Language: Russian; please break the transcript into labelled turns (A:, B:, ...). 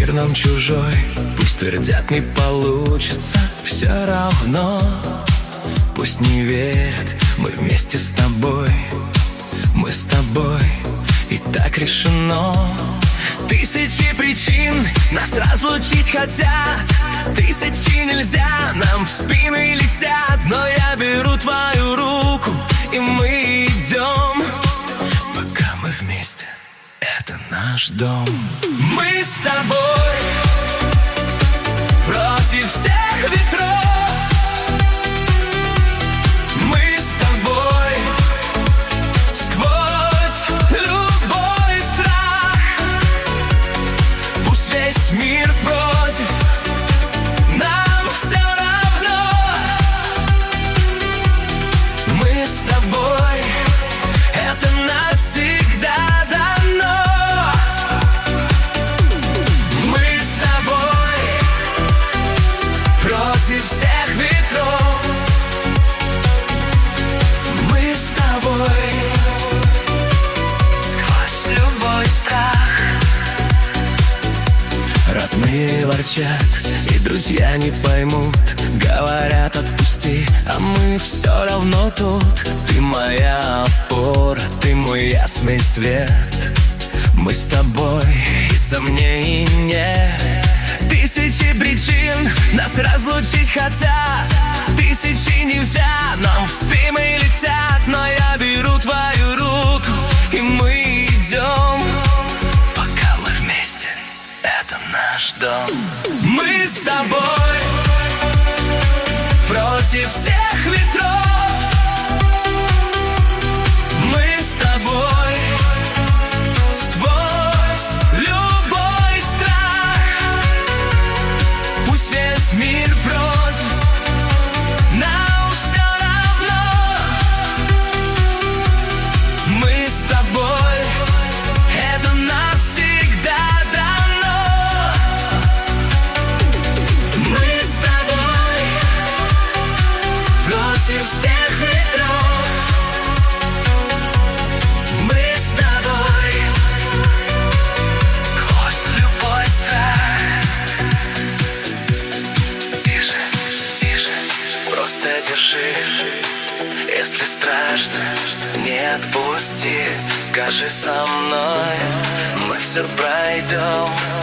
A: Мир нам чужой, пусть твердят не получится, все равно пусть не верят, мы вместе с тобой, мы с тобой, и так решено. Тысячи причин нас разлучить хотят, тысячи нельзя, нам в спины летят. Но я беру твою руку, и мы идем, пока мы вместе, это наш дом. Мы с тобой против всех ветров, мы с тобой сквозь любой страх. Пусть весь мир против, нам все равно. Мы с тобой, это навсегда дано. Мы с тобой против всех ветров, мы с тобой сквозь любой страх. Родные ворчат, и друзья не поймут, говорят отпусти, а мы все равно тут. Ты моя опора, ты мой ясный свет. Мы с тобой, и сомнений нет. Тысячи причин нас разлучить хотят, тысячи нельзя, нам в спины летят. Но я беру твою руку, и мы идем, пока мы вместе, это наш дом. Мы с тобой против всех ветров, мы с тобой сквозь любой страх. Пусть весь мир против, нам все равно. Мы с тобой, это навсегда дано. Мы с тобой против всех ветров, мы с тобой сквозь любой страх. Тише, тише, просто держи. Если страшно, не отпусти. Скажи со мной, мы все пройдем.